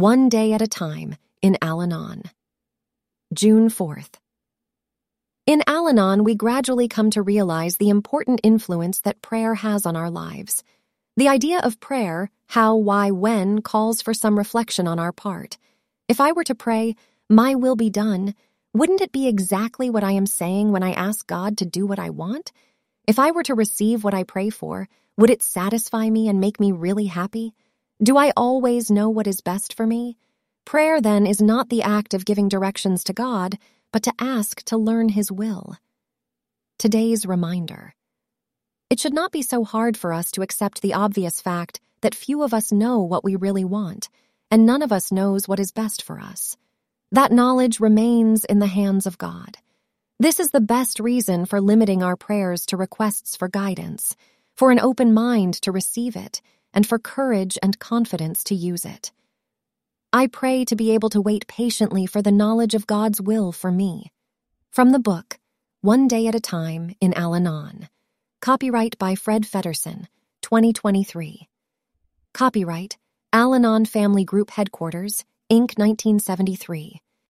One Day at a Time in Al-Anon. June 4th. In Al-Anon, we gradually come to realize the important influence that prayer has on our lives. The idea of prayer, how, why, when, calls for some reflection on our part. If I were to pray, "My will be done," wouldn't it be exactly what I am saying when I ask God to do what I want? If I were to receive what I pray for, would it satisfy me and make me really happy? Do I always know what is best for me? Prayer, then, is not the act of giving directions to God, but to ask to learn His will. Today's reminder. It should not be so hard for us to accept the obvious fact that few of us know what we really want, and none of us knows what is best for us. That knowledge remains in the hands of God. This is the best reason for limiting our prayers to requests for guidance, for an open mind to receive it, and for courage and confidence to use it. I pray to be able to wait patiently for the knowledge of God's will for me. From the book, One Day at a Time in Al-Anon. Copyright by Fred Feddersen, 2023. Copyright, Al-Anon Family Group Headquarters, Inc., 1973.